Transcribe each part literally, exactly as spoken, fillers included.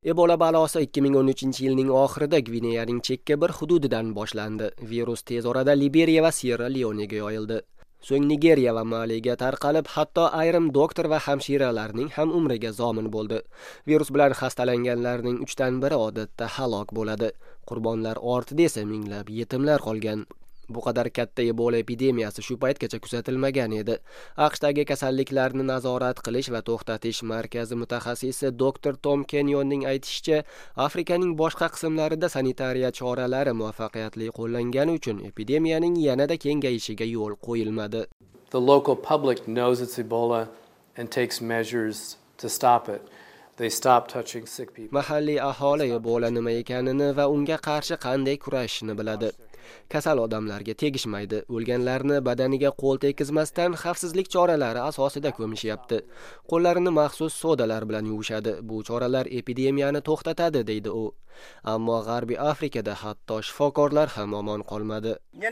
Ebola balosi ikki ming o'n uchinchi yilning oxirida Gvineyaning chekka bir hududidan boshlandi. Virus tez orada Liberiya va Sierra Leonega yoyildi. So'ng Nigeriya va Maliga tarqalib, hatto ayrim doktor va hamshiralarning ham umriga zomin bo'ldi. Virus bilan xastalanganlarning uchdan biri odatda halok bo'ladi. Qurbonlar ortida esa minglab yetimlar qolgan. Bu qadar katta Ebola epidemiyasi shu paytgacha kuzatilmagan edi. AQShdagi kasalliklarni nazorat qilish va to'xtatish markazi mutaxassisi doktor Tom Kenyonning aytishicha, Afrikaning boshqa qismlarida sanitariya choralari muvaffaqiyatli qo'llangani uchun epidemiyaning yanada kengayishiga yo'l qo'yilmadi. The local public knows it's Ebola and takes measures to stop it. They stop touching sick people. Mahalliy aholi Ebola nima ekanini va unga qarshi qanday kurashishni biladi. Kasal odamlarga tegishmaydi. O'lganlarni badaniga qo'l tekizmasdan xavfsizlik choralari asosida ko'mishyapti. Qo'llarini maxsus sodalar bilan yuvishadi. Bu choralar epidemiyani to'xtatadi, deydi u. Ammo G'arbiy Afrikada hatto shifokorlar ham omon qolmadi.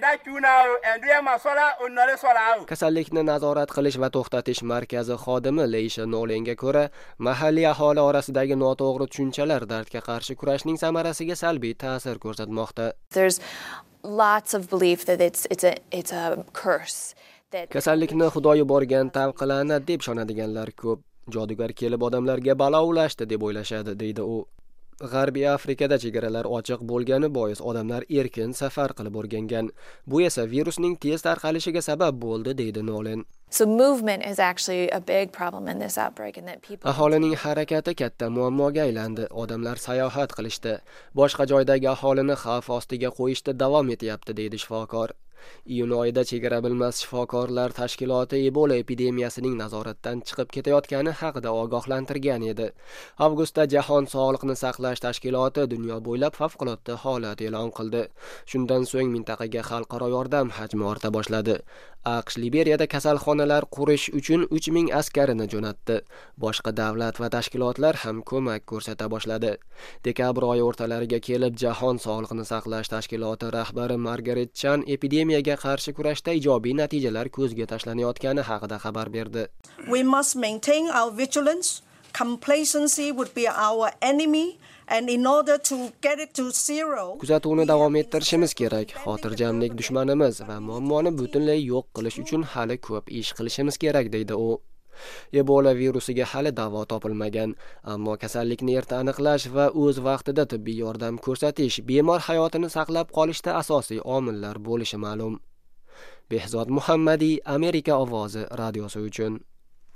Kasallikni nazorat qilish va to'xtatish markazi xodimi Leisha Nolenga ko'ra, mahalliy aholi orasidagi noto'g'ri tushunchalar dardga qarshi kurashning samarasiga salbiy ta'sir ko'rsatmoqda. There's lots of belief that it's it's a it's a curse. Kasallikni Xudo yuborgan talqilana deb ishonadiganlar ko'p. Jodugar kelib odamlarga balo ulashdi deb o'ylashadi, deydi u. G'arbiy Afrikada chegaralar ochiq bo'lgani bois odamlar erkin safar qilib o'rgangan. Bu esa virusning tez tarqalishiga sabab bo'ldi, deydi Nolen. So movement is actually a big problem in this outbreak and that people Aholining harakati katta muammoga aylandi. Odamlar sayohat qilishdi. Boshqa joydagi aholini xavf ostiga qo'yishda davom etyapti, deydi shifokor. Iyun oyida Chegara bilmas shifokorlar tashkiloti Ebola epidemiyasining nazoratdan chiqib ketayotgani haqida ogohlantirgan edi. Avgustda Jahon sog'liqni saqlash tashkiloti dunyo bo'ylab favqulodda holat e'lon qildi. Shundan so'ng mintaqaga xalqaro yordam hajmi orta boshladi. AQSh Liberiyada kasalxonalar qurish uchun uch ming askarini jo'natdi. Boshqa davlat va tashkilotlar ham ko'mak ko'rsata boshladi. Dekabr oyi o'rtalariga kelib Jahon sog'liqni saqlash tashkiloti rahbari Margaret Chan epidemiyaga qarshi kurashda ijobiy natijalar ko'zga tashlanayotgani haqida xabar berdi. We must maintain our vigilance. Complacency would be our enemy. And in order to get it to zero, kuzatuvni davom ettirishimiz kerak. Xotirjamlik dushmanimiz va muammoni butunlay yo'q qilish uchun hali ko'p ish qilishimiz kerak, deydi u. Ebola virusiga hali davo topilmagan, ammo kasallikni erta aniqlash va o'z vaqtida tibbiy yordam ko'rsatish bemor hayotini saqlab qolishda asosiy omillar bo'lishi ma'lum. Behzod Muhammadiy, Amerika ovozi radiosi uchun.